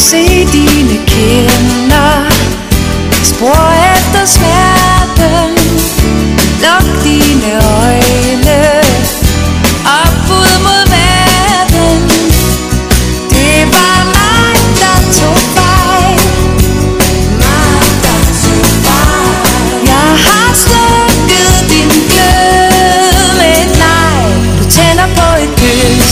se dine kinder, spor efter smerten. Luk dine øjne op ud mod verden. Det var mig, der tog fejl. Jeg har slukket din glød med et nej. Du tænder på et kys,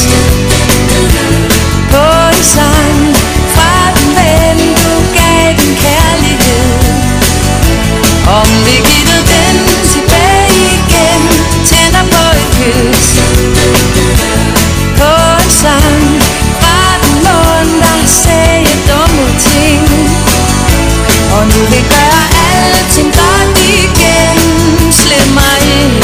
på en sang fra den ven, du gav din kærlighed. Om vi gittede den tilbage igen, tænder på et kys, på en sang fra den mund, der sagde dumme ting. Og nu vi gør alting godt igen, slip mig ind.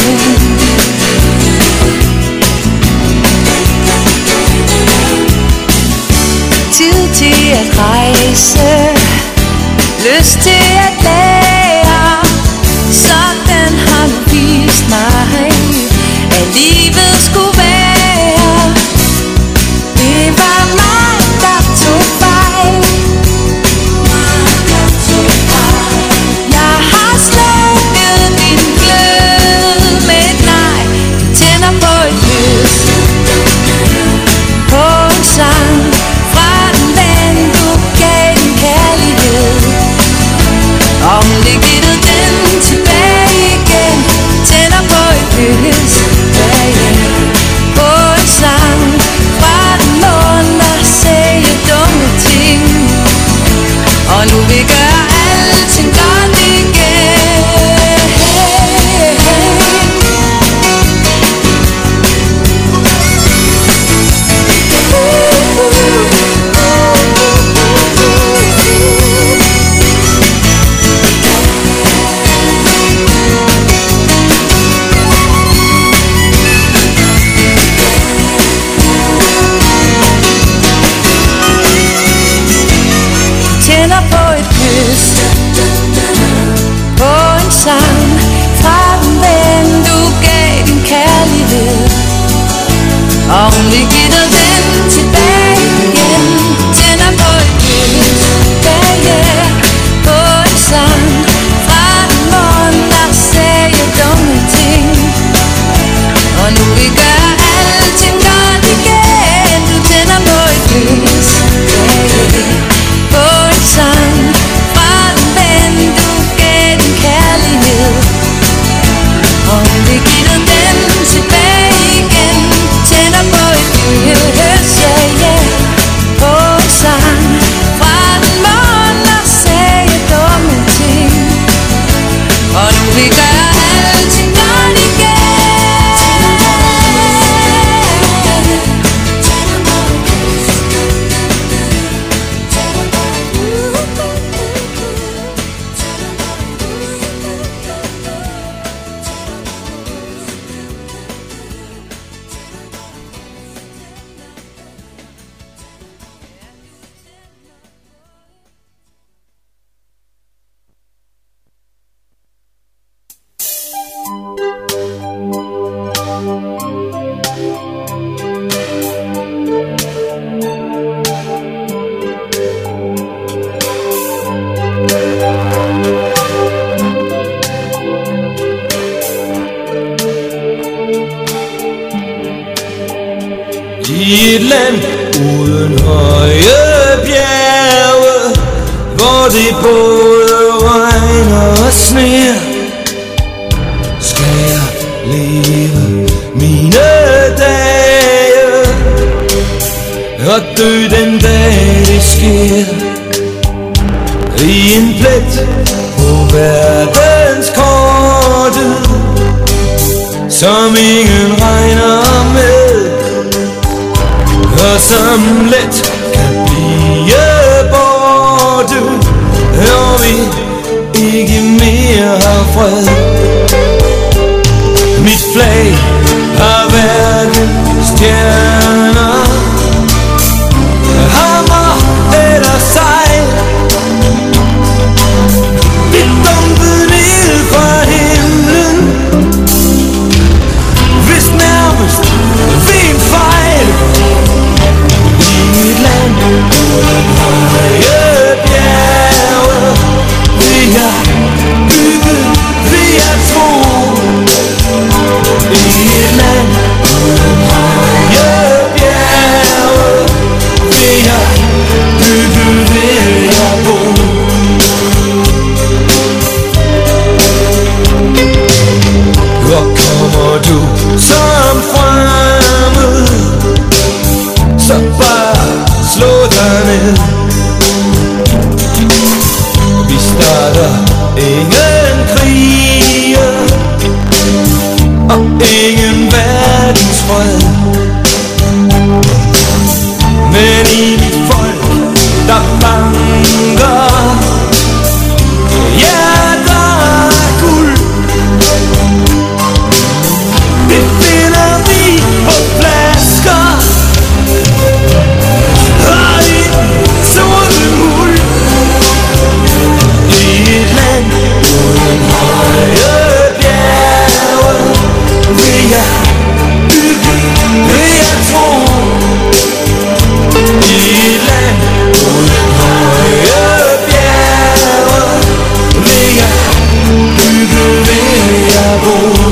Tid til at rejse, lyst til at lære. Sådan har du vist mig, at livet skulle være. Det var mig, der tog fejl. Jeg har slukket din glød med et nej. Du tænder på et kys, på en sang fra den ven, du gav din kærlighed. Om det gittede den tilbage igen, tænder på et kys, på en sang fra den mund, der sagde dumme ting. Og nu vi gør alting godt igen. Tænder på et kys, på en sang fra den ven, du gav din kærlighed. Om vi gitter den tilbage igen, tænder på et kys, på en sang fra den mund, der sagde dumme ting. Og nu vi gør alting godt igen, du tænder på et kys, på en sang fra den ven, du gav din kærlighed. Om vi gitter den tilbage igen, tænder på et kys, på en sang fra den mund, der sagde dumme ting. Og nu vi gør alting godt igen. I et land uden høje bjerge, hvor det både regner og sner, skal jeg leve mine dage og dø den dag det sker. I en plet på verdenskortet, som ingen regner med, og som let kan blive borte, når vi ikke mere har fred. Mit flag har hverken stjerner, hammer eller sejl. Vi dumpede ned fra himlen, hvis nærmest ved en fejl. I et land uden høje fred. Men i mit folk, der banker hjerter af guld. Det finder vi på flasker og i sorte muld. I et land uden høje bjerge vil jeg bygge, vil jeg tro. I et land uden høje bjerge vil jeg bygge, vil jeg bo.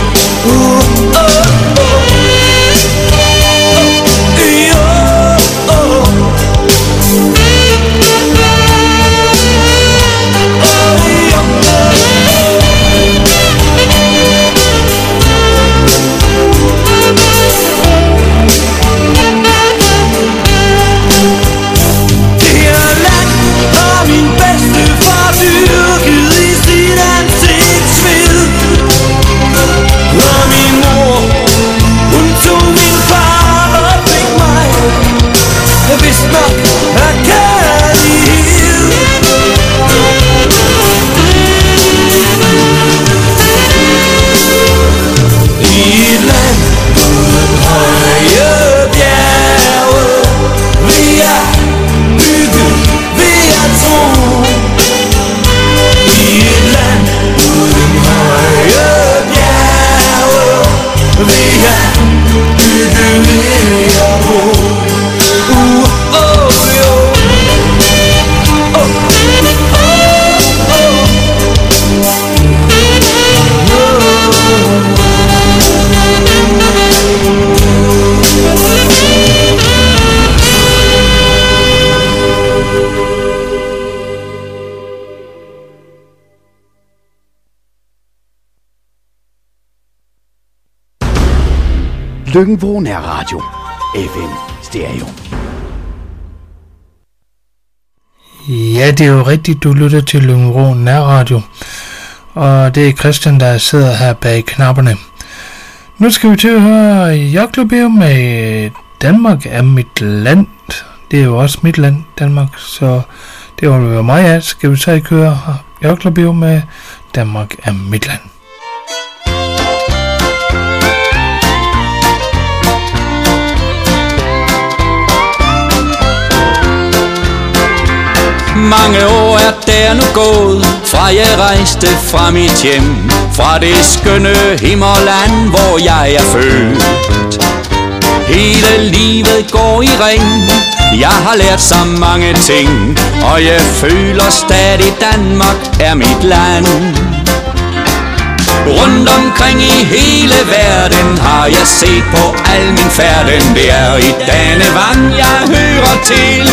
Lyngvro Nærradio. FM Stereo. Ja, det er jo rigtigt, du lytter til Lyngvro Nærradio. Og det er Christian, der sidder her bag knapperne. Nu skal vi til at høre Jørglebjerg med Danmark er mit land. Det er jo også mit land, Danmark, så det vil være mig af. Skal vi så ikke høre Jørglebjerg med Danmark er mit land. Mange år er der nu gået, fra jeg rejste fra mit hjem, fra det skønne himmerland, hvor jeg er født. Hele livet går i ring, jeg har lært så mange ting, og jeg føler stadig Danmark er mit land. Rundt omkring i hele verden har jeg set på al min færden, det er i denne vand jeg hører til.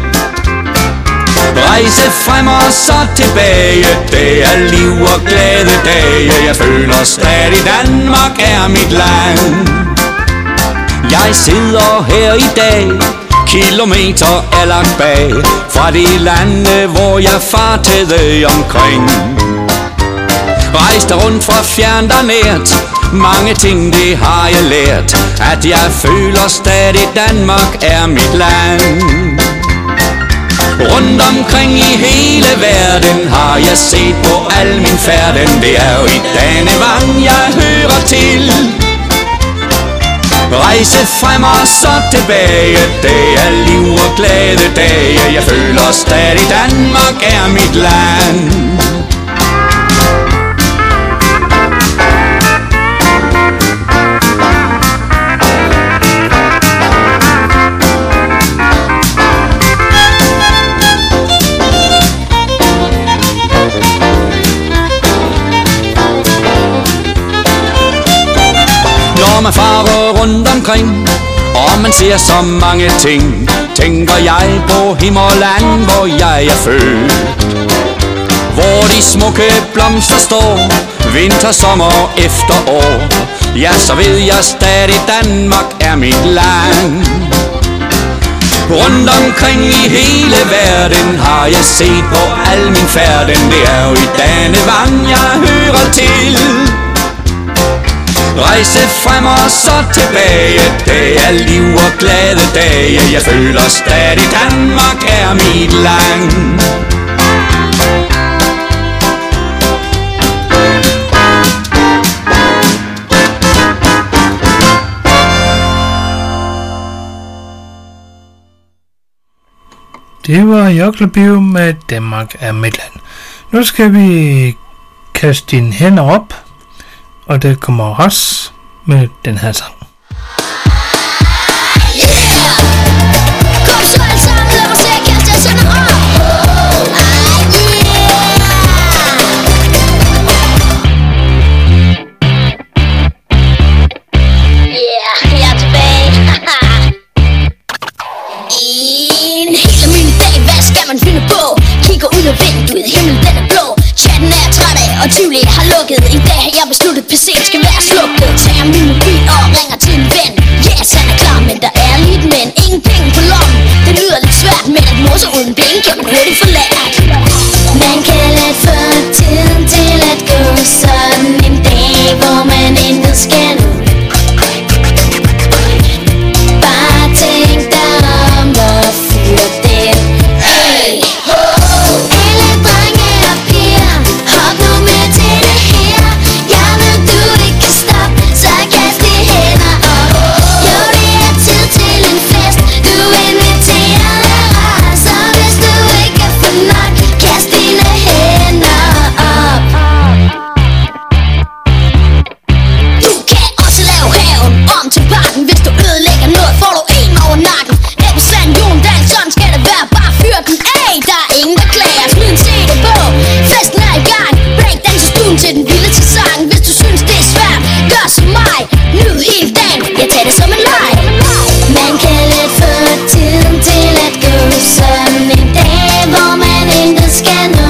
Rejse frem og så tilbage, det er liv og glade dage. Jeg føler stadig Danmark er mit land. Jeg sidder her i dag, kilometer er lagt bag, fra de lande hvor jeg fartede omkring. Rejste rundt fra fjernt og nært, mange ting det har jeg lært, at jeg føler stadig Danmark er mit land. Rundt omkring i hele verden har jeg set på al min færden, det er jo i denne vand jeg hører til. Rejse frem og så tilbage, det er liv og glade dage. Jeg føler stadig Danmark er mit land. Når man farer rundt omkring, og man ser så mange ting, tænker jeg på himmerland, hvor jeg er født. Hvor de smukke blomster står, vinter, sommer, efterår. Ja, så ved jeg stadig Danmark er mit land. Rundt omkring i hele verden har jeg set på al min færden, det er jo i denne vand jeg hører til. Rejse frem og så tilbage, det er liv og glade dage. Jeg føler stadig Danmark er mit land. Det var Joklebio med Danmark er mit land. Nu skal vi kaste dine hænder op, og det kommer også med den her sang. Yeah! Kom så alle sammen, lad mig se at kaste jeres hænder op. Yeah, jeg er tilbage. En hel almindelig dag, hvad skal man finde på? Kigger ud af vinduet, himlen den er blå. Chatten er træt af, og Tivoli har lukket. I dag har jeg besluttet, PC'en skal være slukket. Tager min mobil og ringer til en ven. Yes, han er klar, men der er lidt men. Ingen penge på lommen, det lyder lidt svært. Men at morse uden penge kan man hurtigt forlært. Man kan let få tiden til at gå. Sådan en dag, hvor man intet skal nå. Bare tænk dig om og fyr den. Hey! Alle drenge og piger, hop nu med til det her. Jeg ved du ikke kan stoppe, så kast de hænder op. Jo, det er tid til en fest, du inviterer dig. Så hvis du ikke kan få nok, kast dine hænder op. Du kan også lave haven om til parken. Hvis du ødelægger noget, får du en over nakken. Her på Svend Jondal, sådan skal det være, bare fyr den af. Der er ingen der klager, smid en CD på. Festen er i gang, breakdance i stuen til den vilde til sangen. Hvis du synes det er svært, gør som mig. Nyd hele dagen, jeg tager det som en leg. Man kan let få tiden til at gå. Sådan en dag, hvor man intet skal nå.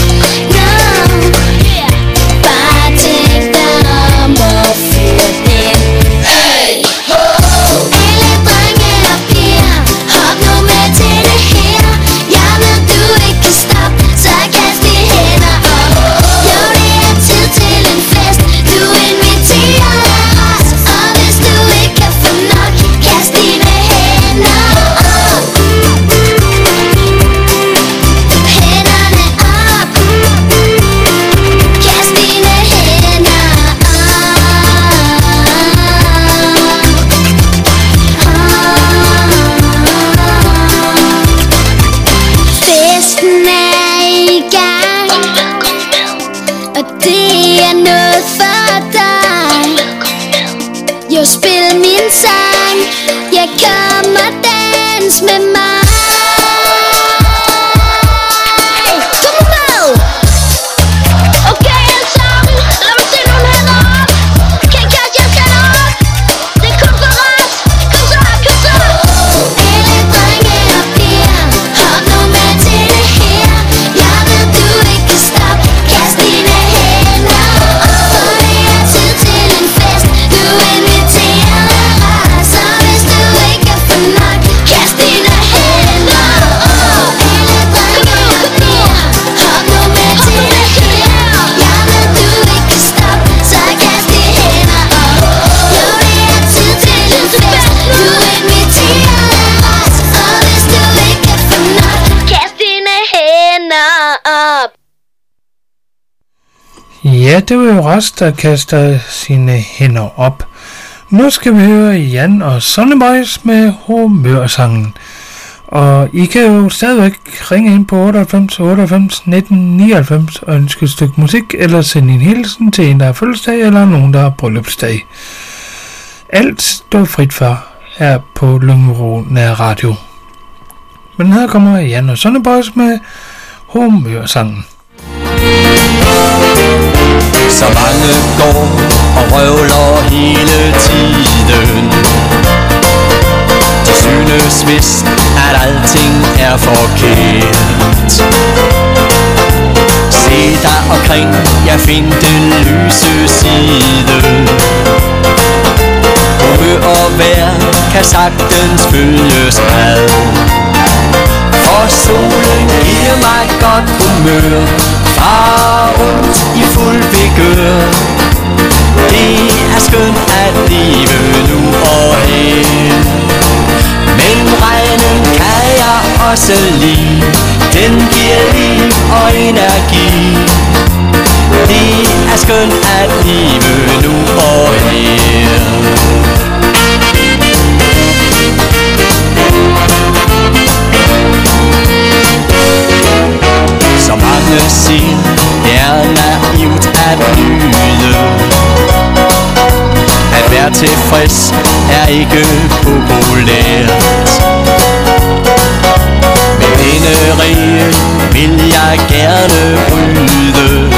Bare tænk dig om og fyr den. Hey! Alle drenge og piger, hop nu med til det her. Jeg ved du ikke kan stoppe, så kast de hænder op. Jo, det er tid til en fest, du inviterer os. Og hvis du ikke kan få nok, kast dine hænder op. Hænderne op. Kast dine hænder op. Festen er i gang, og det er noget for dig. Jo, spil min sang, jeg kommer dans med mig. Kom med! Okay, alle sammen, lad mig se nogle hænder op. Kan I kaste jeres hænder op? Det er kun for os. Kom så, kom så! Alle drenge og piger, hop nu med til det her. Jeg ved du ikke kan stoppe, kast dine hænder op. For det er tid til en fest, du inviterer dig. Så hvis du ikke kan få nok, kast dine hænder op. Alle drenge og piger, hop nu med til det her. Jeg ved du ikke kan stoppe, så kast de hænder op. Jo, det er tid til en fest, du inviterer os. Og hvis du ikke kan få nok, kast dine hænder op. Ja, det var jo Ras, der kaster sine hænder op. Nu skal vi høre Jan og Sonny Boys med Humørsangen. Og I kan jo stadigvæk ringe ind på 98 98 19 99 og ønske et stykke musik, eller sende en hilsen til en, der har fødselsdag, eller nogen, der har bryllupsdag. Alt står frit for her på Lyngvro Nær Radio. Men her kommer Jan og Sonny Boys med Humørsangen. Så mange går og røvler hele tiden. De synes vist, at alting er forkert. Se dig omkring, jeg find den lyse side. Humør og vejr kan sagtens følges ad. For solen giver mig godt humør, far rundt i fuld vigør. Det er skønt være tilfreds er ikke populært. Med denne regel vil jeg gerne bryde.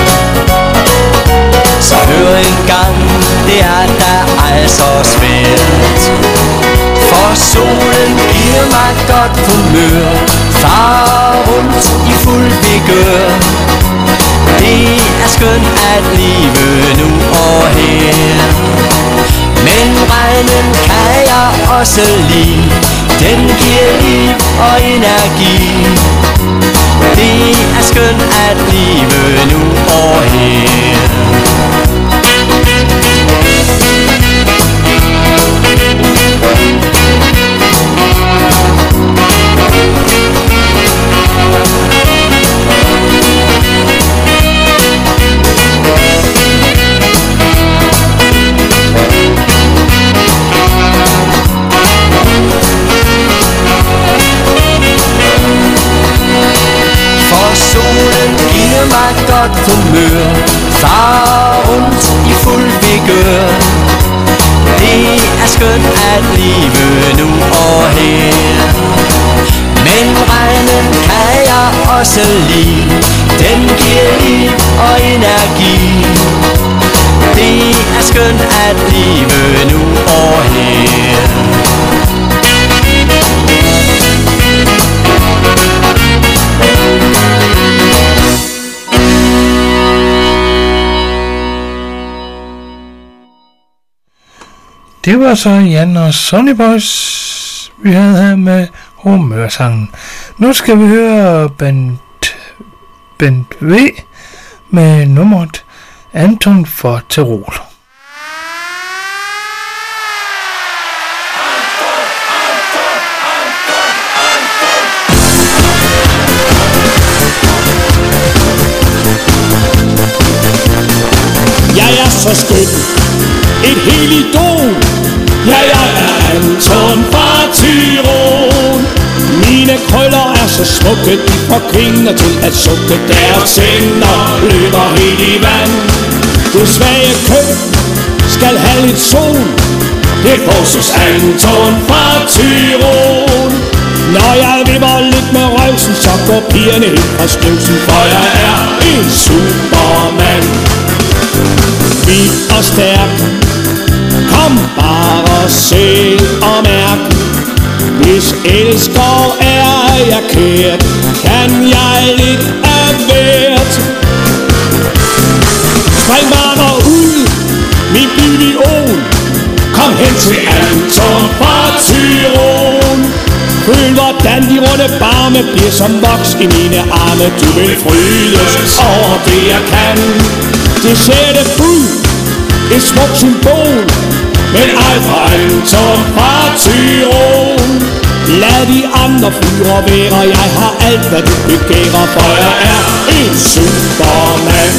Så hør en gang, det er da ej så svært. For solen giver mig godt humør, far rundt i fuld vigør. Det er skønt at leve nu og her. Men regnen kan jeg også lide, den giver liv og energi. Det er skønt at leve nu og her. Solen giver mig godt humør, far rundt i fuld vigør. Det er skønt at leve nu og her. Men regnen kan jeg også lide, den giver liv og energi. Det er skønt at leve nu og her. Det var så Jan og Sonny Boys, vi havde her med humørsangen. Nu skal vi høre Bent V med nummeret Anton for Tirol. Jeg er så skøn, et helt idol. Jeg er Anton fra Tirol. Mine krøller er så smukke, de får kvinder til at sukke. Deres tænder løber helt i vand. Det svage køn skal have lidt sol. Det påses Anton fra Tirol. Når jeg vipper lidt med røvsen, så går pigerne helt fra støvsen. For jeg er en superman. Hvid og stærk, kom bare og se og mærk. Hvis elsker er jeg kært, kan jeg lidt af hvert. Spring bare ud, min bivion. Kom hen til Anton fra Tirol. Føl hvordan de runde barme bliver som voks i mine arme. Du vil frydes over det jeg kan. Det sætte bud, et smukt symbol, men ej fra Anton fra Tirol. Lad de andre fyre være, jeg har alt hvad du begærer, for jeg er en superman.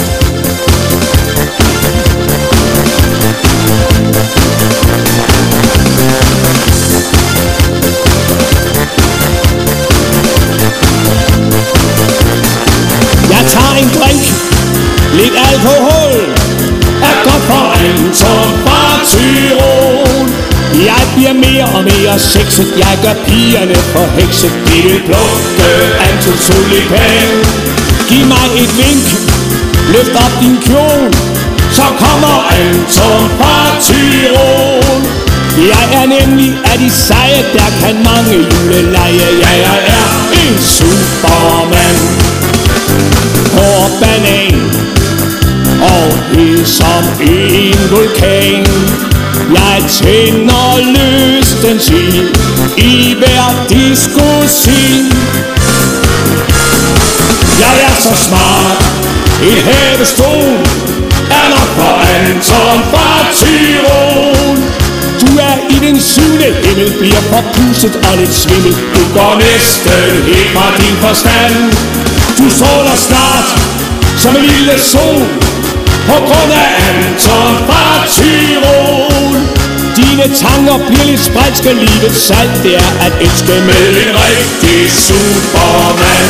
Jeg tager en drink, lidt alkohol, er godt for Anton fra Tirol. Jeg bliver mere og mere sexet, jeg gør pigerne forhekset. De vil plukke Antons tulipan. Giv mig et vink, løft op din kjole, så kommer Anton fra Tirol. Jeg er nemlig af de seje, der kan mange juleleje. Ja, jeg er en superman. Hård banan og hed som en vulkan. Jeg tænder lystens ild i hver diskosin. Jeg er så smart, et havestol er nok for Anton fra Tirol. Du er i den syvende himmel, bliver forpustet og lidt svimmel. Du går næsten helt fra din forstand. Du stråler snart som en lille sol på grund af Anton fra Tirol. Dine tanker bliver lidt sprælske, livet salt, det er at elske med en rigtig superman.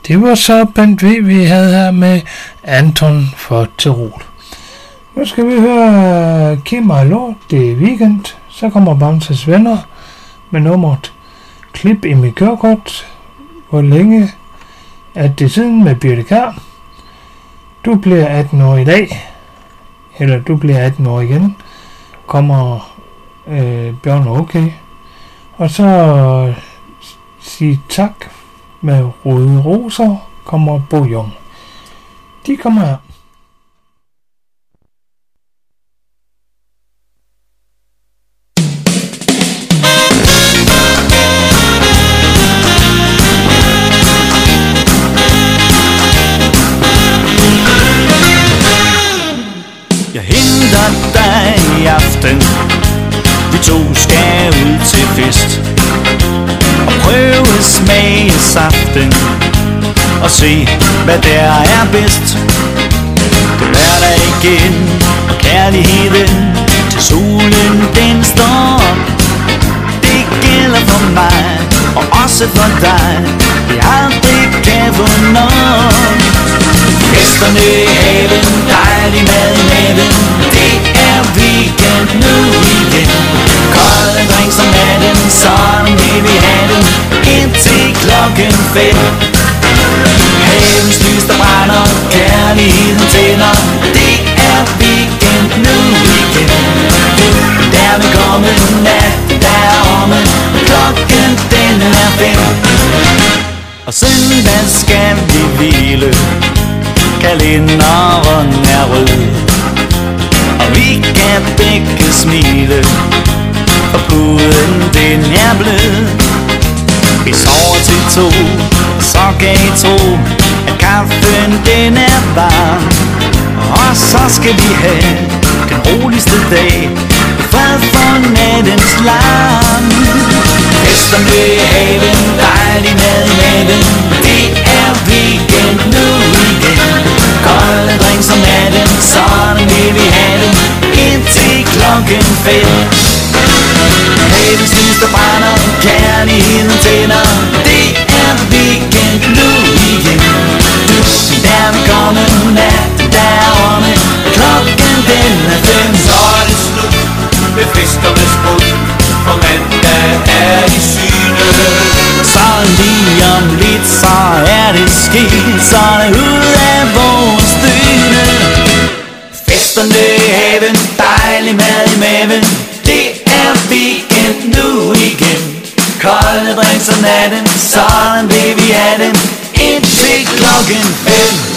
Det var så Bent V, vi havde her med Anton for Tirol. Nu skal vi høre Kim og Lort, det er weekend. Så kommer Bamses Venner med nummeret Klip i mit kørekort. Hvor længe er det siden med Birte Kjær? Du bliver 18 år i dag. Eller du bliver 18 år igen. Kommer Bjørn okay. Og så sig tak med Røde Roser kommer Bo Jung. De kommer her. Jeg henter dig i aften. Vi to skal ud til fest og prøve smage saften og se hvad der er bedst. Det er hverdag igen og kærligheden til solen den står op. Det gælder for mig og også for dig. Vi aldrig kan få nok. Festerne i haven, dejlig mad i maven. Det er weekend nu igen. Kolde drinks om natten, sådan vil vi have den indtil klokken 5. Havens lys der brænder, kærligheden tænder. Det er weekend nu igen. Dermed komme nat, der er omme. Klokken den er 5. Og søndag skal vi hvile. Kalenderen er rød, og vi kan begge smile, for bluden den er blød. Vi sover til 2, så kan I tro, at kaffen den er varm. Og så skal vi have den roligste dag, i fred for nattens larm. Festerne i haven, dejlig mad i maven. Det er weekend nu igen. Kolde drinks om natten, sådan vil vi have den indtil klokken 5. Havens lys der brænder, kærligheden tænder. Det er weekend nu igen. Der vil komme nat, der er omme. Klokken den er 5. Så er det slut med festernes brud, for mandag er i syne. Så lige om lidt, så er det sket, så er det ud af vores dyne. Festerne i haven, dejlig mad i maven. Det er weekend nu igen. Kolde drinks om natten, sådan vil vi have den indtil klokken 5.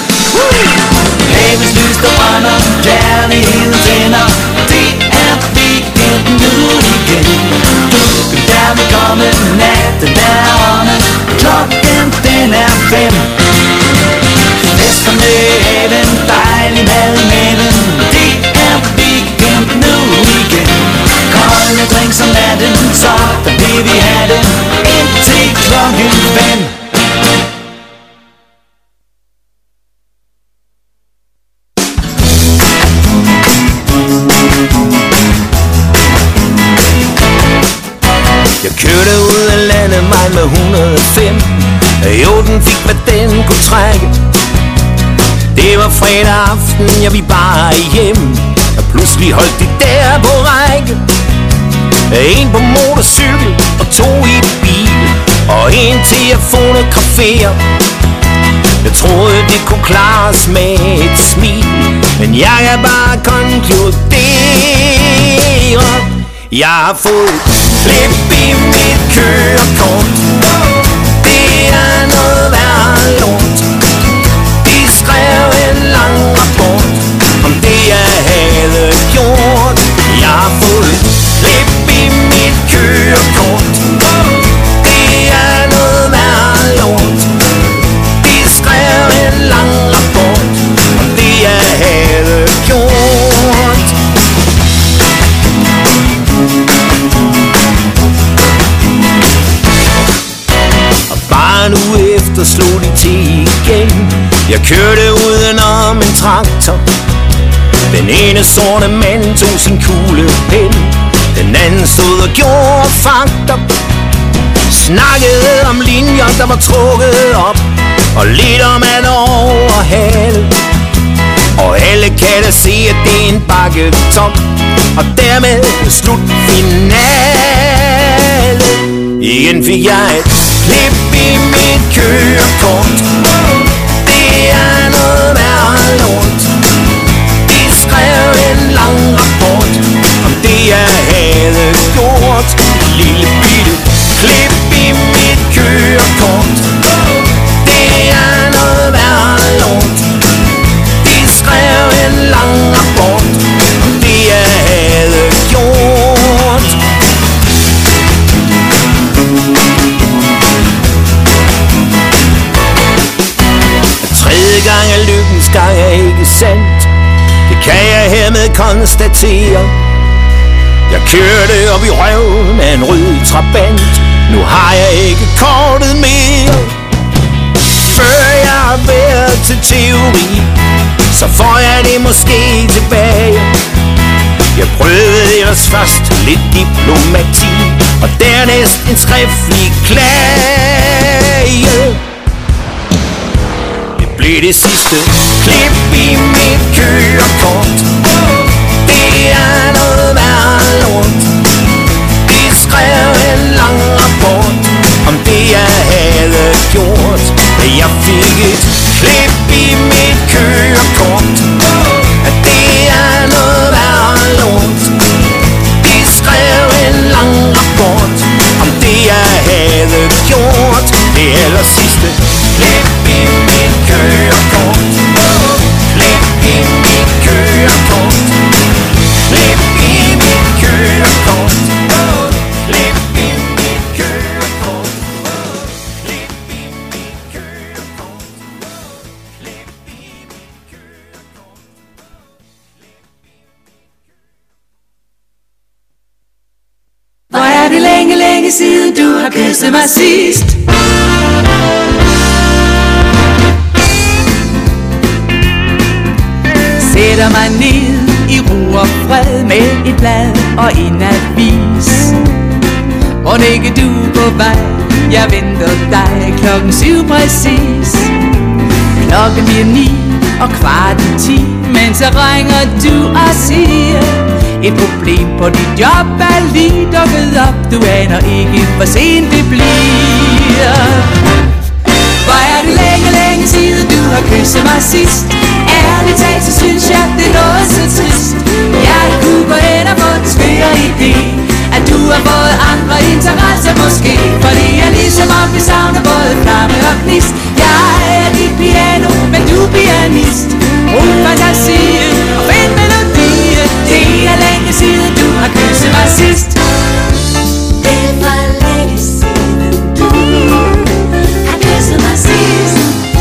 Havens lys der brænder, kærligheden tænder. Det er weekend nu igen. Der vil komme natten der er omme. Klokken den er 5. Festerne i haven, dejlig mad i maven. Det er weekend nu igen. Kolde drinks om natten, så der vil vi have den indtil klokken 5. Jeg kørte ud af landet mig med 105. Jo, den fik hvad den kunne trække. Det var fredag aften, jeg ville bare hjem. Og pludselig holdt de der på række. En på motorcykel og 2 i bil. Og en til at fotografere. Jeg troede det kunne klares med et smil. Men jeg kan bare konkludere. Jeg har fået klip i mit kørekort. Det er noget værre lort. De skrev en lang rapport om det jeg havde gjort. Jeg har fået klip i mit kørekort. Det er noget værre lort. De skrev en lang rapport om det jeg havde gjort. Bare nu efter slog de til igen. Jeg kørte udenom en traktor. Den ene sorte mand tog sin kuglepen. Den anden stod og gjorde fakter. Snakkede om linjer der var trukket op. og leder man over hale. Og alle kan da se, at det er en bakke tom, og dermed slut finale. Igen fik jeg et klip i mit kørekort. Det er noget værre lort. De skrev en lang rapport om det jeg havde gjort. Lille bitte klip i mit kørekort. Det er noget værre lort. De skrev en lang rapport om det jeg havde gjort. Tredje gang er lykkens gang er ikke sandt. Det kan jeg hermed konstatere. Jeg kørte op i røven af en rød trabant. Nu har jeg ikke kortet mere. Før jeg har været til teori, så får jeg det måske tilbage. Jeg prøvede ellers først lidt diplomati, og dernæst en skriftlig klage. Det blev det sidste klip i mit kørekort. Det er noget værre lort. De skrev en lang rapport om det jeg havde gjort. Jeg fik et klip i mit kørekort. Det er noget værre lort. De skrev en lang rapport om det jeg havde gjort. Det aller sidste klip i mit kørekort. Klip i mit kørekort. Klip i mit kørekort. Klip i mit kørekort. Klip i mit kørekort. Klip i mit kørekort. Hvor er det længe, længe siden du har kysset mig sidst. Sætter mig ned i ro og fred med et blad og en avis. Må ikke du på vej, jeg venter dig 7:00 præcis. Klokken bliver 9 og 9:15, men så ringer du og siger: et problem på dit job er lige dukket op. Du aner ikke, hvor sent det bliver. Hvor er det længe, længe siden du har kysset mig sidst. Ærligt talt, så synes jeg, det er noget så trist. Jeg kunne gå hen og få den skøre idé, at du har fået andre interesser måske. Fordi jeg ligesom om vi savner både flamme og gnist. Jeg er dit piano, men du er pianist. Brug fantasien og find melodien. Det er længe siden du har kysset mig sidst. Det var længe siden du har kysset mig sidst.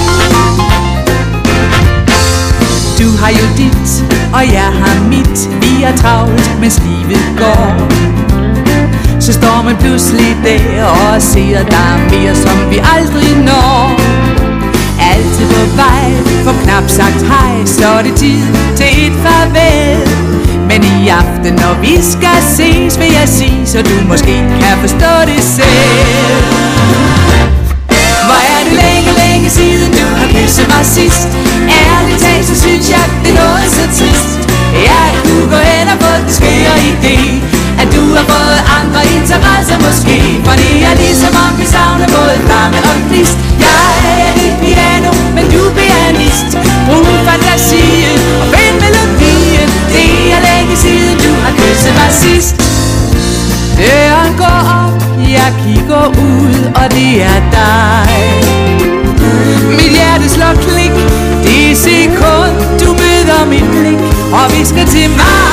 Du har jo dit, og jeg har mit. Vi er travlt, mens livet går. Så står man pludselig der og ser der mere, som vi aldrig når. Altid på vej, for knap sagt hej, så er det tid til et farvel. Men i aften, når vi skal ses, vil jeg sige, så du måske kan forstå det selv. Hvor er det længe, længe siden du har kysset mig sidst. Ærligt talt, så synes jeg, det er noget så trist. Jeg kunne gå hen og få den skøre idé, at du har fået andre interesser måske. For det er ligesom om vi savner både flamme og gnist. Jeg er dit piano, men du er pianist. Brug fantasien og find melodien. Det er længe siden du har kysset mig sidst. Døren går op, jeg kigger ud, og det er dig. Mit hjerte slår klik, det sekund du møder mit blik og visker til mig.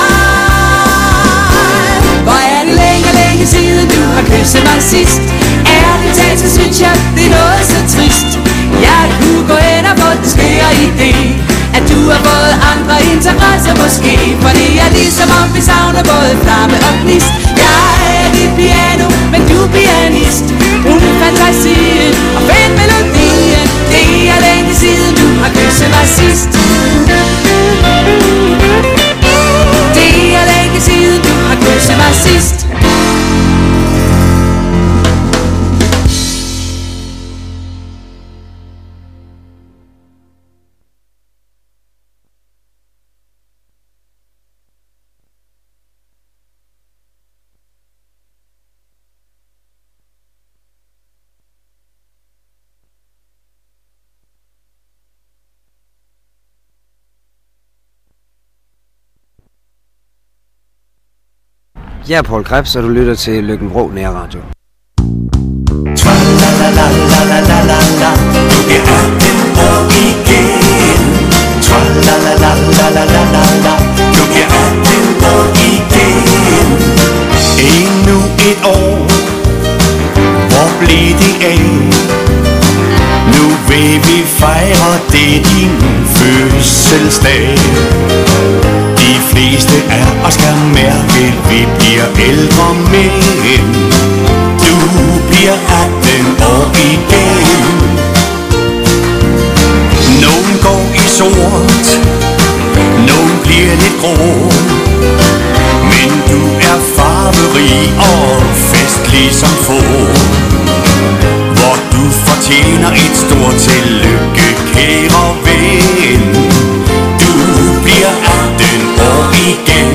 Hvor er det længe, længe siden du har kysset mig sidst. Ærligt talt, så synes jeg, det er noget så trist. Jeg kunne gå hen og få den skøre idé, at du har fået andre interesser måske. For det er ligesom om vi savner både flamme og gnist. Jeg er dit piano, men du er pianist. Brug fantasien og find melodien. Det er længe siden du har kysset mig sidst. Det er længe siden du har kysset mig sidst. Jeg er Paul Krebs, og du lytter til Løkken-Vrå Nærradio. Tra-la-la-la-la-la-la-la, du bliver 18 år igen. Tra-la-la-la-la-la-la-la, du bliver 18 år igen. Endnu et år, hvor blev det af? Nu vil vi fejre det din fødselsdag. De fleste af os kan mærke, vi bliver ældre, men du bliver 18 år igen. Nogen går i sort, nogen bliver lidt grå, men du er farverig og festlig som få. Hvor du fortjener et stort tillykke, kære ven. Du bliver 18 år igen.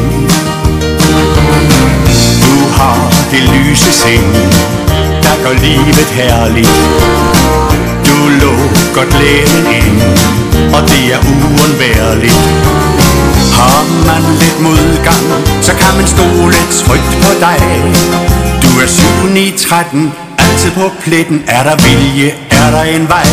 Du har det lyse sind, der gør livet herligt. Du lukker glæden ind, og det er uundværligt. Har man lidt modgang, så kan man stole trygt på dig. Du er 7-9-13, altid på pletten. Er der vilje, er der en vej.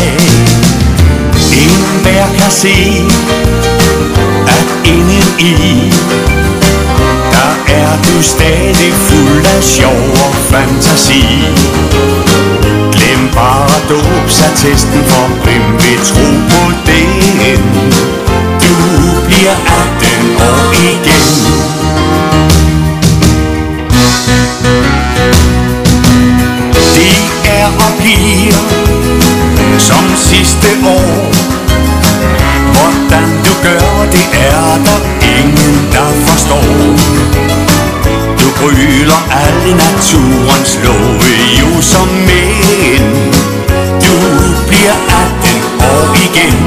Enhver kan se, at inden i der er du stadig fuld af sjov og fantasi. Glem bare dåbsattesten, for hvem vil tro på den? Du bliver 18 år igen. Det er og bliver som sidste år. Hvordan du gør det, er der ingen, der forstår. Du bryder alle naturens love, jo som mænd. Du bliver 18 år igen.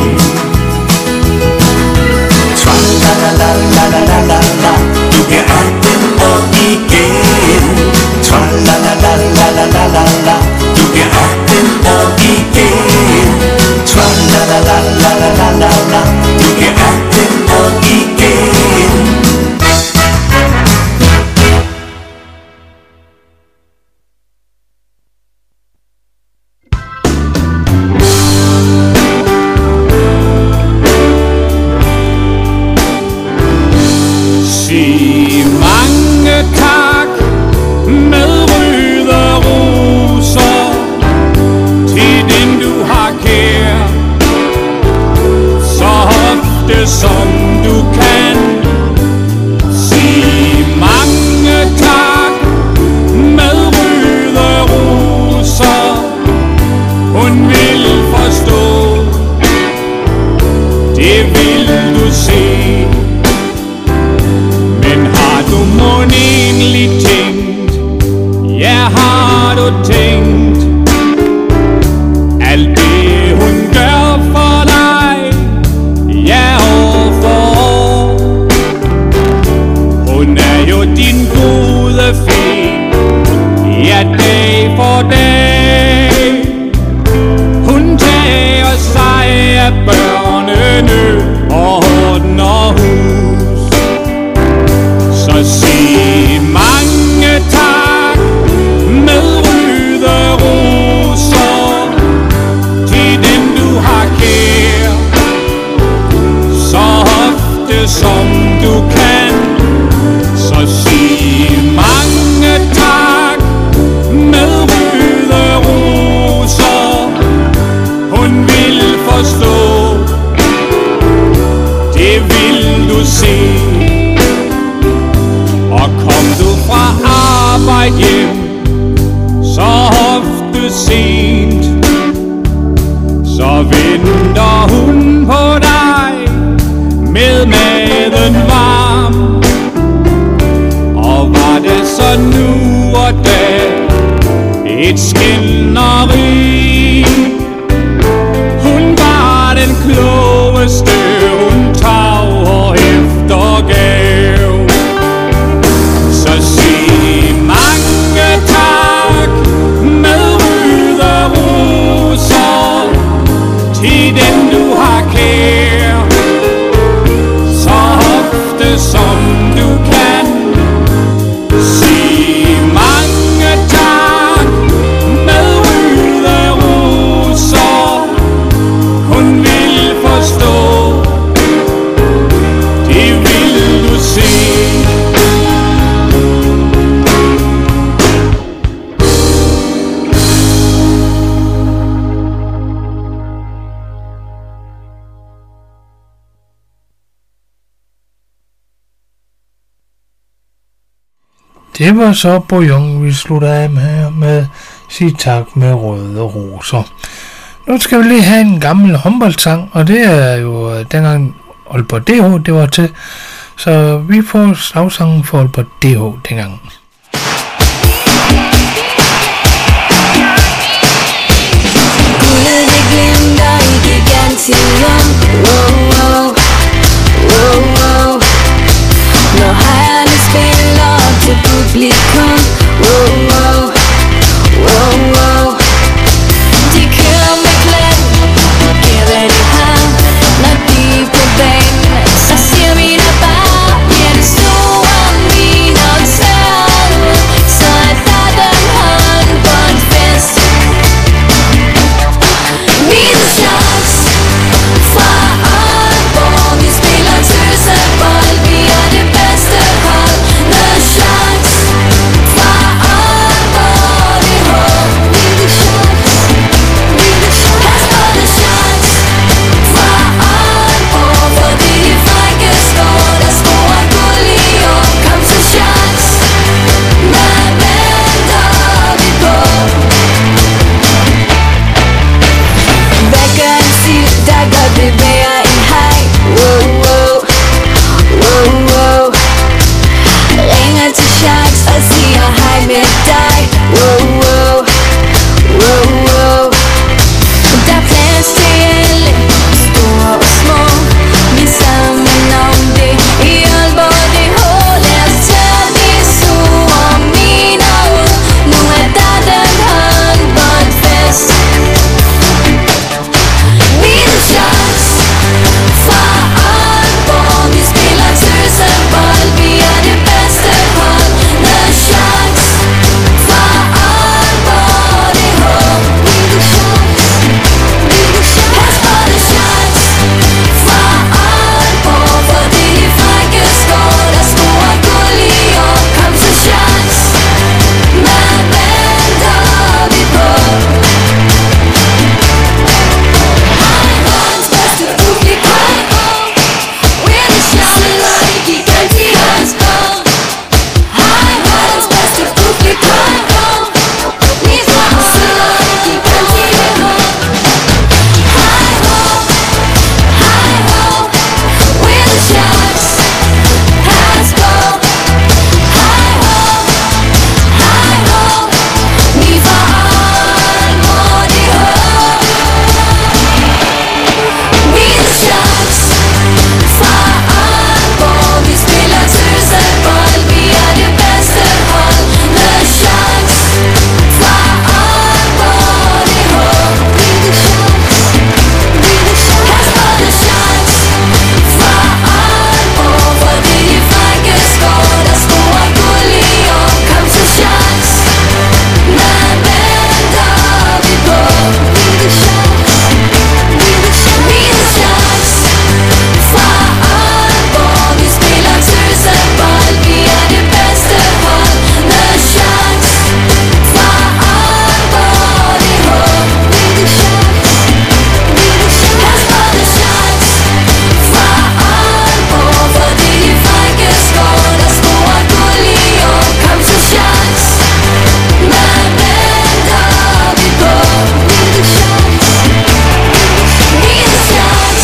Tra-la-la-la-la-la-la-la, du bliver 18 år igen. Tra-la-la-la-la-la-la-la, du bliver 18 år igen. Tra-la-la-la-la-la-la-la, du bliver 18 år igen. Sig mange tak med røde roser til den du har kær, så ofte som du kan. Sig mange tak med røde roser, hun vil forstå, det vil du se. Men har du mon egentlig tænkt, ja har du tænkt, alt det hun gør for dig, ja år for år. Hun er jo din gode fen, ja dag for dag. Hun tager sig af børnene og ordner hus. Så sig mange tak med røde roser til den du har kær, så ofte som du kan. Så sig mange tak med røde roser, hun vil forstå, det vil du se. Og kom du fra arbejde hjem, så ofte sent, så venter hun på dig med maden varm. Og var det så nu og da et skænderi, hun var den klogeste, hun tager eftergav. Så sig mange tak med røde roser til den du har kær, så ofte som du kan. Det var så Bouillon, vi slutter af med Sig tak med røde roser. Nu skal vi lige have en gammel håndboldsang, og det er jo dengang Aalborg DH det var til. Så vi får slagsangen for Aalborg DH dengang. Guldet det glimter i Gigantium. Wow, wow, wow, wow. Når hejerne spiller op til publikum. Wow, wow, wow, wow. De kører med klæd, giver hvad de har. Når de er på banen, så siger vi der bare, bliver det store miner tørret. Så er der den håndboldfest. Mine shots fra Aalborg, vi spiller tøsebold, vi er det bedste hold. The shots fra Aalborg, det hold. Vi the shots, vi the shots. Pas på the shots fra Aalborg, for det er de frække skår, der scorer guld i år. Kom så shots, hvad venter vi på? Hvad gør en sild, der godt vil være en hej? Wow, wow, wow, wow. Ringer til Sharks og siger hej med dig. Wow, wow, wow, wow. Der er plads til alle, store og små. Vi er sammen om det i Aalborg DH. Lad os tage de sure miner ud. Nu er der den håndboldfest. Mine shots fra Aalborg, vi spiller tøsebold, vi er det bedste hold. The shots fra Aalborg, det hold. Vi the shots, vi the shots. Pas på the shots fra Aalborg, for det er de frække skår, der scorer guld i år. Kom så shots, hvad venter vi på? Verdens bedste publikum. We're the shots i Gigantium. Hej, verdens bedste publikum. Vi er fra Aalborg i Gigantium. Hej ho, hej ho. We're the shots. Pas på. Hej ho, hej ho. Vi er fra Aalborg DH. Vi er the shots fra Aalborg, vi spiller tøsebold, vi er det bedste hold. The shots fra Aalborg, det hold. Vi the shots, vi the shots. Pas på the shots fra Aalborg, for det er de frække skår, der scorer guld i år. Kom så shots, hvad venter vi på? Vi the shots, vi the shots. Vi the shots fra Aalborg, vi spiller tøsebold, vi er det bedste hold. The shots fra Aalborg, det hold. Vi the shots, vi the shots. Pas på the shots fra Aalborg, for det er de frække skår, der scorer guld i år. Kom så shots, hvad venter vi på? Vi the shots, vi the shots.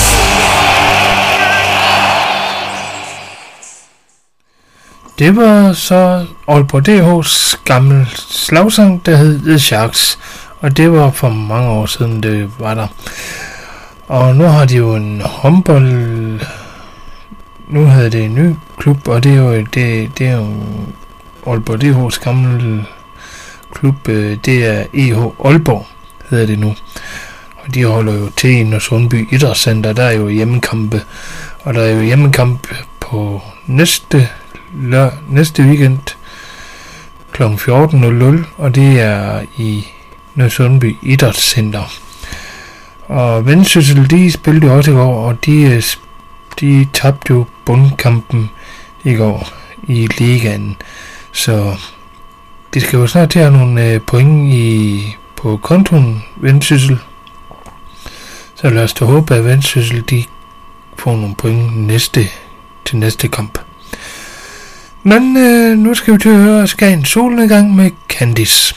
Det var så Aalborg DH's gammel slagsang, der hed The Sharks. Og det var for mange år siden, det var der. Og nu har de jo en håndbold. Nu hedder det en ny klub, og det er jo Aalborg DH's gamle klub. Det er EH Aalborg, hedder det nu. Og de holder jo til i Nørresundby Idrætscenter. Der er jo hjemmekampe. Og der er jo hjemmekamp på næste weekend kl. 14.00, og det er i Nørresundby Idrætscenter. Og Vendsyssel, de spillede jo også i går, og de tabte jo bundkampen i går i ligaen. Så de skal jo snart til at have nogle point på kontoen, Vendsyssel. Så lad os da håbe, at Vendsyssel de får nogle point til næste kamp. Men nu skal vi til at høre Skagen solnedgang med Candice.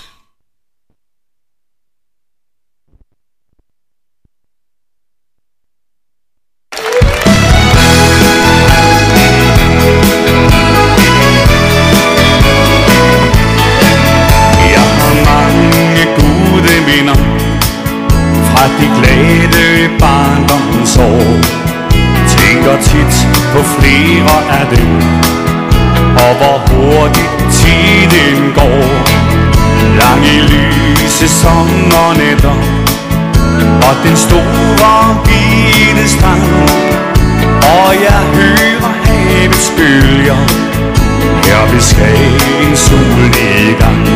De glade barndomsår, tænker tit på flere af dem, og hvor hurtigt tiden går. Lange lyse sommernætter og den store hvide strand, og jeg hører havets bølger her ved Skagen solnedgang.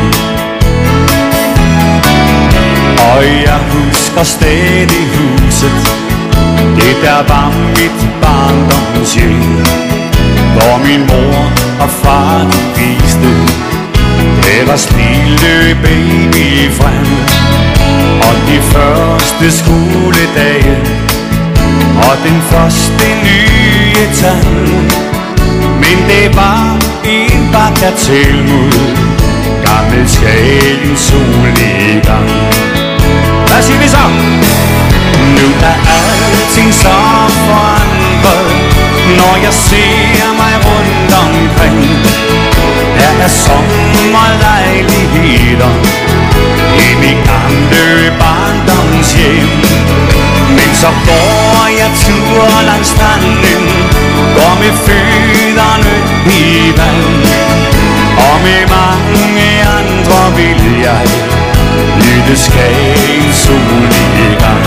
Og jeg husker stadig huset, det der var mit barndomshjem, hvor min mor og far viste deres lille baby frem. Og de første skoledage og den første nye tand, men det var en bagatelmod, gammel Skagen solnedgang. Hvad siger vi så? Nu er alting så forandret, når jeg ser mig rundt omkring. Der er sommerlejligheder i mit gamle barndomshjem. Men så går jeg tur langs stranden, går med fødderne i vand, og med mange andre vil jeg nyde Skagen solnedgang.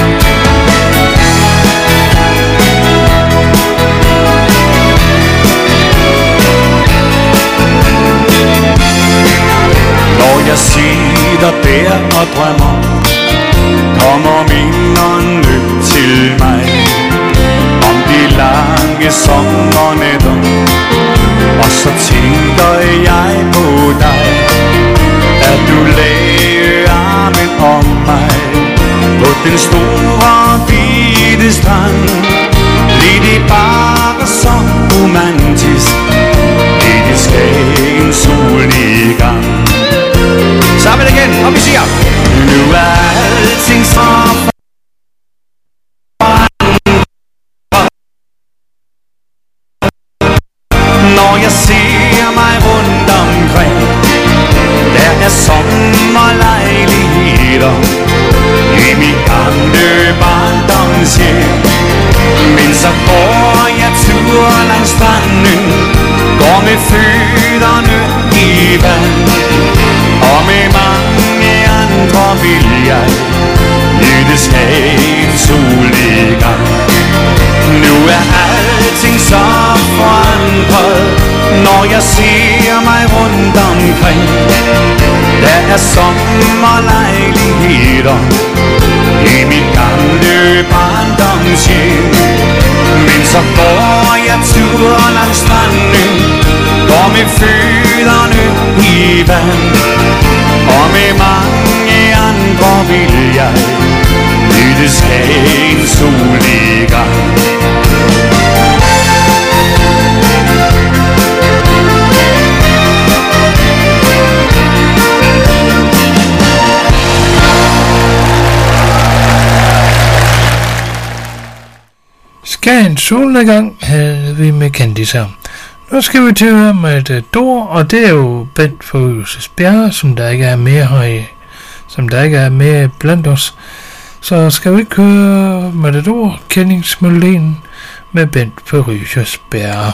Når jeg sidder der og drømmer, kommer minderne til mig om de lange sommernætter, og så tænker jeg på dig, at du lagde armen om mig på den store hvide strand. Blev det bare så romantisk i det Skagen solnedgang. Sammen igen, og vi siger, nu er alting så når jeg ser mig rundt omkring. Der er sommerlejligheder i mit gamle barndomshjem. Men så går jeg tur langs stranden, går med fødderne i vand, og med mange andre vil jeg nyde Skagen solnedgang. Nu er alting så forandret, når jeg ser mig rundt omkring. Der er sommerlejligheder i mit gamle barndomshjem. Men så går jeg tur langs stranden, går med fødderne i vand, og med mange andre vil jeg nyde Skagen solnedgang. Skagen solnedgang havde vi med Candice her. Nu skal vi til at høre med Dor, og det er jo Bent Forøgelses Bjerre, som der ikke er mere blandt os. Så skal vi ikke høre med Dor, kendingsmelodien med Bent Forøgelses Bjerre.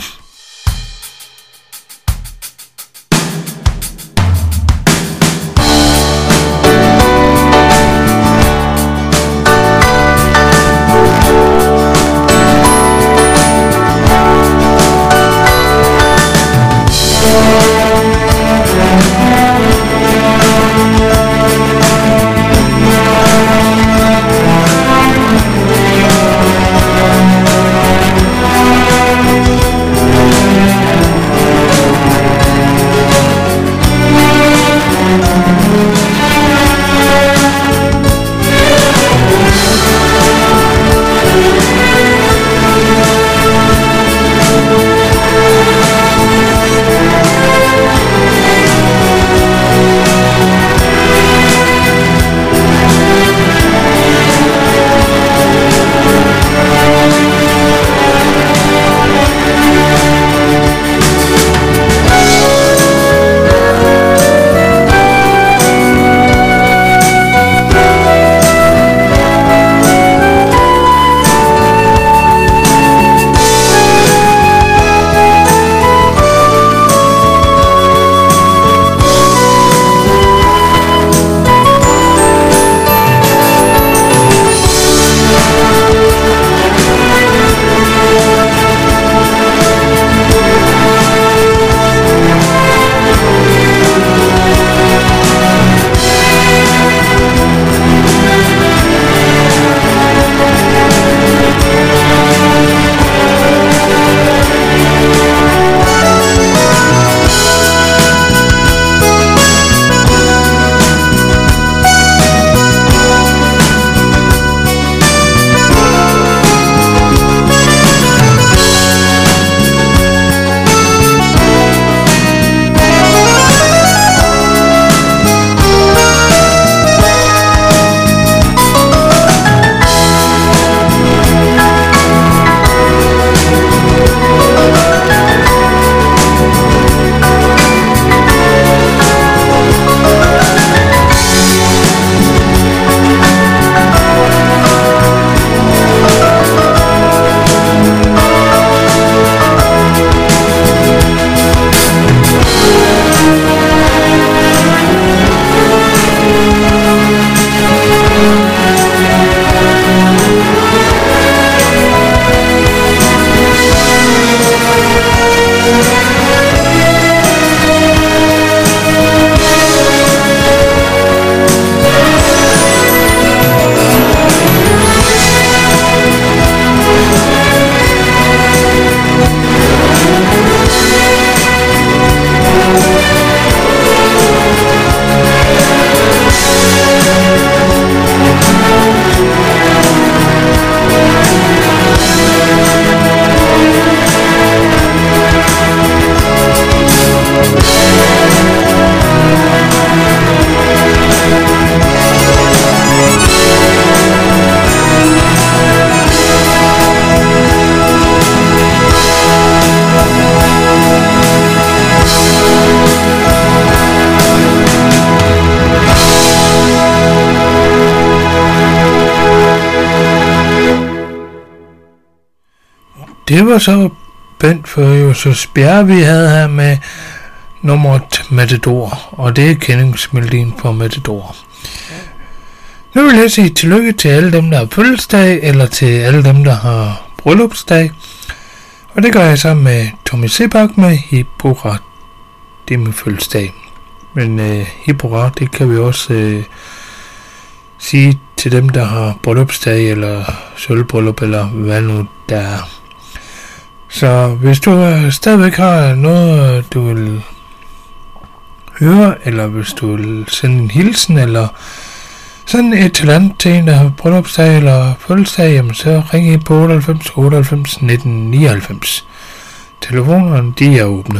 Det var så Bent Førjus Bjerre, vi havde her med nummeret Matador, og det er kendingsmelodien på Matador. Nu vil jeg sige tillykke til alle dem, der har fødselsdag, eller til alle dem, der har bryllupsdag. Og det gør jeg så med Tommy Sebak med Hippora. Det er min fødselsdag. Men Hippora, det kan vi også sige til dem, der har bryllupsdag, eller sølvbryllup, eller hvad nu der er. Så hvis du stadigvæk har noget, du vil høre, eller hvis du vil sende en hilsen, eller sådan et eller andet til en, der har bryllupsdag eller fødselsdag, jamen så ring ind på 98 98 19 99. Telefonerne, de er åbne.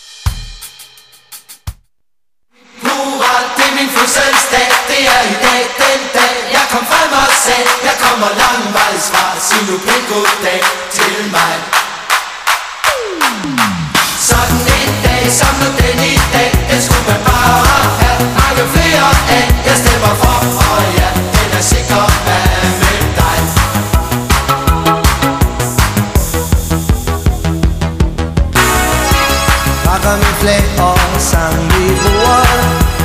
Hurra, det er min fødselsdag, det er i dag, den dag, jeg kom frem og sagde, jeg kommer langvejs fra, sig nu pænt goddag til mig. Sådan en dag, som nu den i dag, den skulle man bare have mange flere af. Jeg stemmer for, og ja, den er sikker med dig. Pakker mit flag og sang i bordet.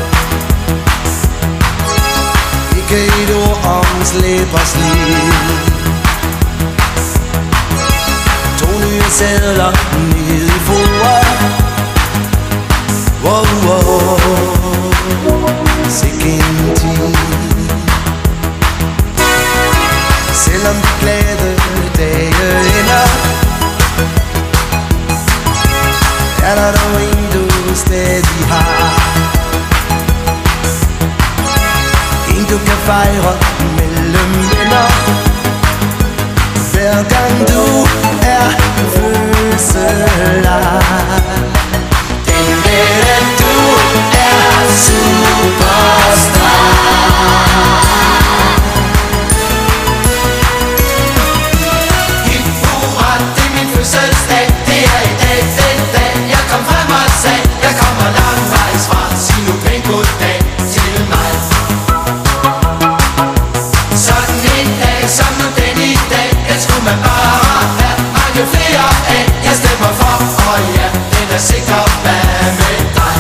Ikke et ord om slæb og slid. Nye sædler ned i foret. Wow, wow, sikke en tid. Selvom de glade dage ender, er der dog en du stadig har. En du kan fejre mellem venner. Hver gang du er fødselar. Den ved at du er superstar. Hip hurra, det er min fødselsdag. Det er i dag, den dag, jeg kom frem og sagde, jeg kommer langvejs fra, sig nu pænt goddag til mig. Sådan en dag, som nu den i dag, den skulle man bare have mange flere af. Jeg stemmer for, og ja, den er sikker med dig.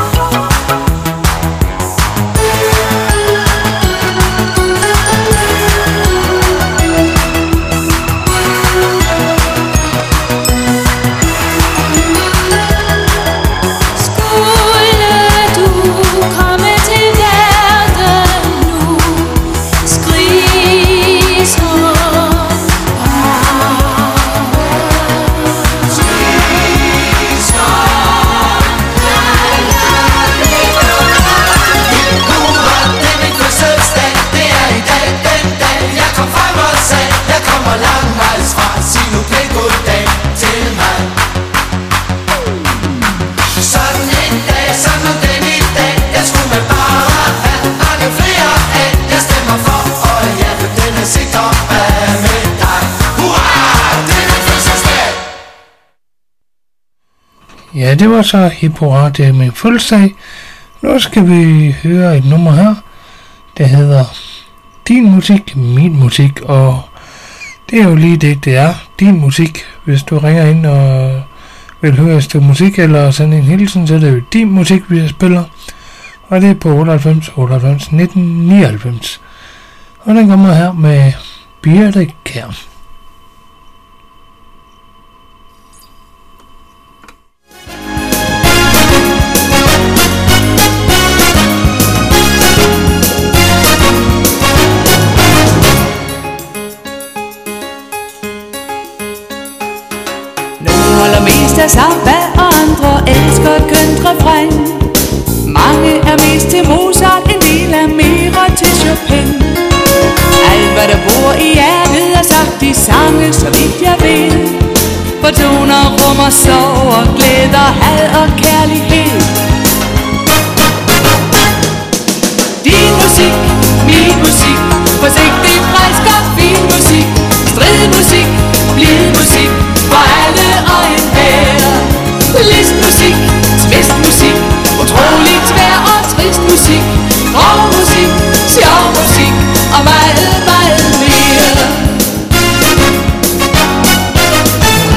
Ja, det var så Hippora, det er min fødselsdag. Nu skal vi høre et nummer her, der hedder Din musik, min musik, og det er jo lige det er, din musik. Hvis du ringer ind og vil høre et stykke musik, eller sende en hilsen, så er det jo din musik, vi spiller, og det er på 98 98 19 99. Og den kommer her med Birte Kjær. Mest af samba, og andre elsker et kønt refræn. Mange er mest til Mozart, en del er mere til Chopin. Alt hvad der bor i hjertet er sagt i sange, så vidt jeg ved. For toner rummer sorg og glæder, had og kærlighed. Din musik, min musik, forsigtig, frisk og fin musik. Stridmusik, blid musik, for alle og enhver. Listmusik, tvistmusik, utrolig tvær og trist musik. Grov musik, sjov musik og meget, meget mere.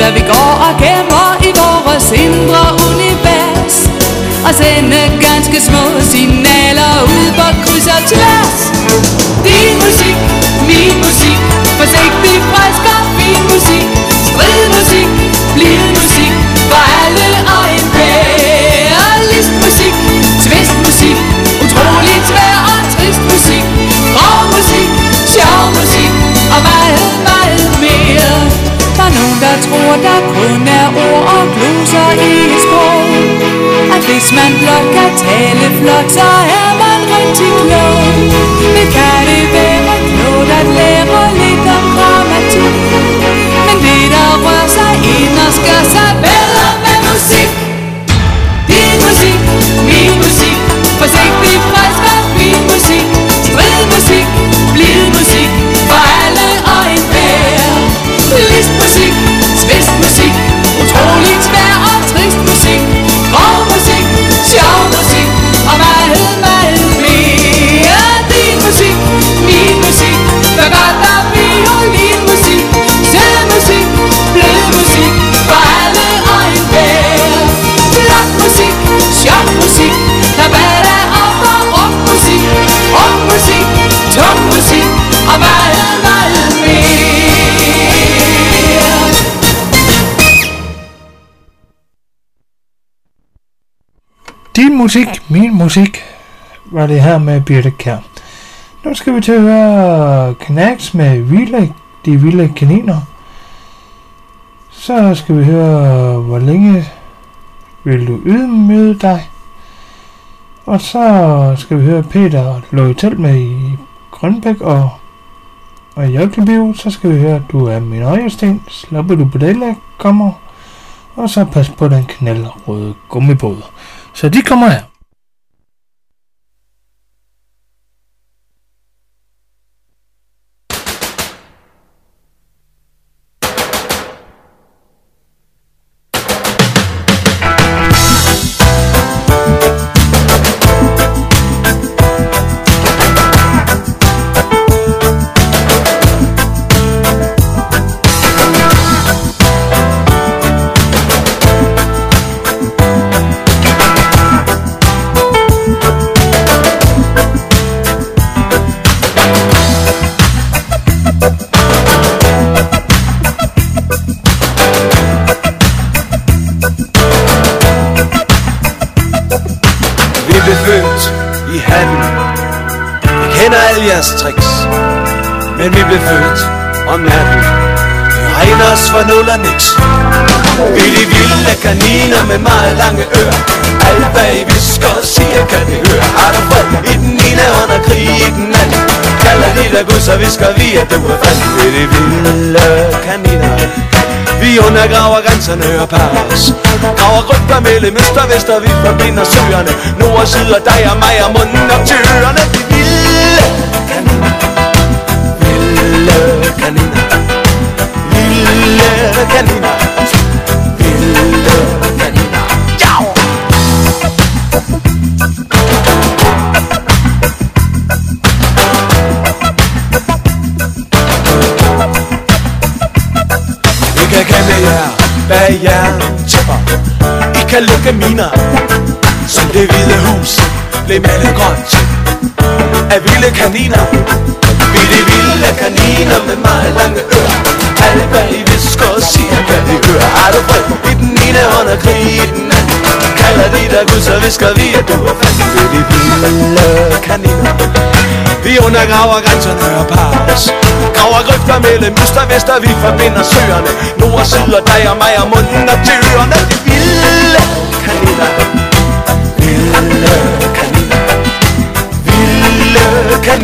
Så vi går og gemmer i vores indre univers og sender ganske små signaler ud på kryds og tværs. Din musik, min musik, forsigtig, frisk og fin musik, stridmusik, blid musik, for alle og enhver. Listmusik, twistmusik, utroligt svær og trist musik, grov musik, sjov musik og meget, meget mere. Der er nogen, der tror, der kun er ord og gloser i et sprog, at hvis man blot kan tale flot, så er man rigtig klog. Men kan det være klogt at lære lidt om grammatik? Men det, der rører sig inderst, gør sig bedre med musik. Din musik, min musik, forsigtig, frisk og fin musik, stridmusik, blid musik, for alle og enhver. Listmusik, twistmusik, utroligt svær og trist musik, grov musik, sjov musik og meget, meget mere. Din musik, min musik, hvad godt der violinmusik, sød musik, blød musik, for alle og enhver. Flot musik, sjov musik, tabata og rockmusik, rockmusik, tung musik og meget, meget mere. Din musik, min musik, var det her med Birthe Kjær. Nu skal vi til at høre Knacks med De Vilde Kaniner. Så skal vi høre Hvor længe vil du ydmyge dig? Og så skal vi høre Peter lå i telt med i Grønbæk og i Jørgenbio. Så skal vi høre Du er min øjesten, slapper du på det, kommer. Og så pas på den knaldrøde gummibåd. Så de kommer her. Tricks. Men vi blev født om natten. Vi regner os for nul og niks. Vi de vilde kaniner med meget lange ører. Alt hvad I visker og siger kan vi høre. Har du fred i den ene under krig i den anden? Kalder de der Gud, så visker vi at du er fandt. Vi de vilde kaniner. Vi undergraver grænserne og pares. Graver rygter mellem øst og vest, og vi forbinder søerne. Nord og syd og dig og mig og munden og tørerne. De vilde kaniner. Vilde kaniner. Vilde kaniner. Vilde kaniner. Ja! Vi kan kende jer bag jerntæpper. I kan lukke miner, som det hvide hus blev malet grønt af vilde kaniner. Vi de vilde kaniner med meget lange ører. Alle hvad I visker og siger kan vi høre. Har du fred i den ene hånd og krig i den anden? Kalder de der Gud, så visker vi at du er fandt. Vi de vilde kaniner. Vi undergraver grænserne og pares. Graver grøfter mellem øst og vest, og vi forbinder søerne. Nord og syd og dig og mig og munden og tørerne. De vilde kaniner. Vilde kaniner. Vilde kaniner.